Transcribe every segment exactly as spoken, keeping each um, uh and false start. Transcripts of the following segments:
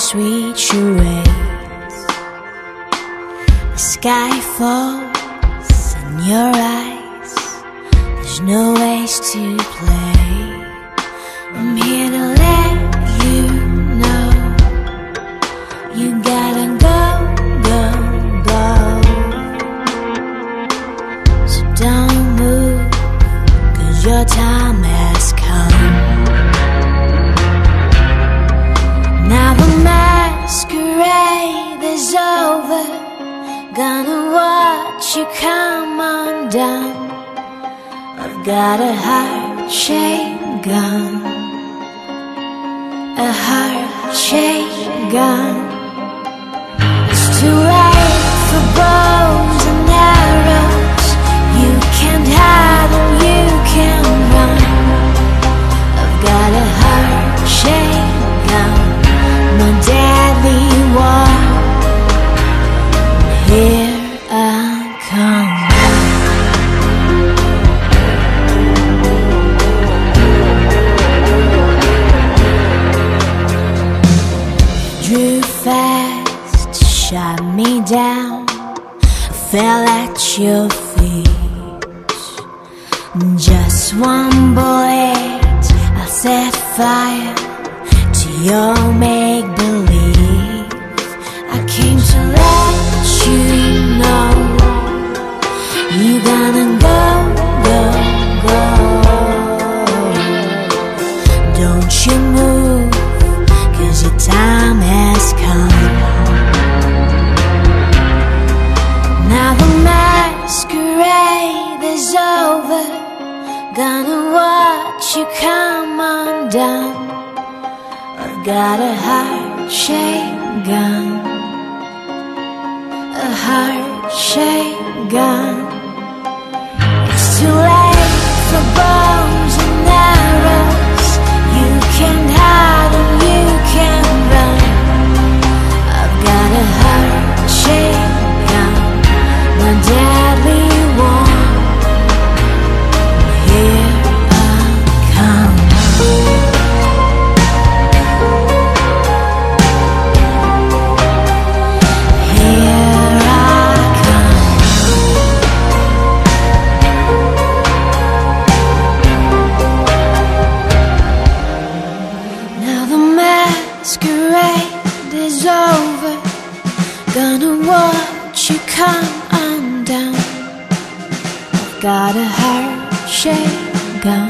sweet charades. The sky falls in your eyes. There's no ways to play. I'm here to let you know you gotta go, go, go. So don't move, 'cause your time has come. Now the masquerade is over. Gonna watch you come undone. I've got a heart-shaped gun, a heart-shaped gun. It's too late for bows and arrows. You can't hide and you can't run. I've got a heart-shaped gun, my deadly one. Here I come. Drew fast, shot me down, fell at your feet. Just one bullet, I'll set fire to your make-believe. I came to let you know you gonna go, go, go. Don't you move, 'cause your time has come. Now the masquerade is over. Gonna watch you come undone. I've got a heart-shaped gun, a heart-shaped gun. It's too late for bows and arrows. You can't hide and you can't run. I've got a heart-shaped gun, my deadly one. Here I come. Here I come. Now the masquerade is over. Gonna watch you come undone. I've got a heart-shaped gun,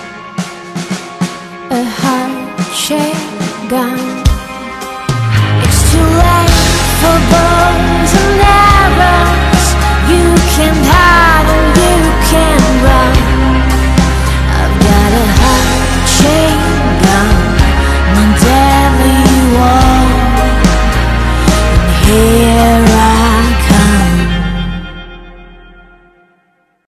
a heart-shaped gun. It's too late for bows and arrows. You can't hide and you can't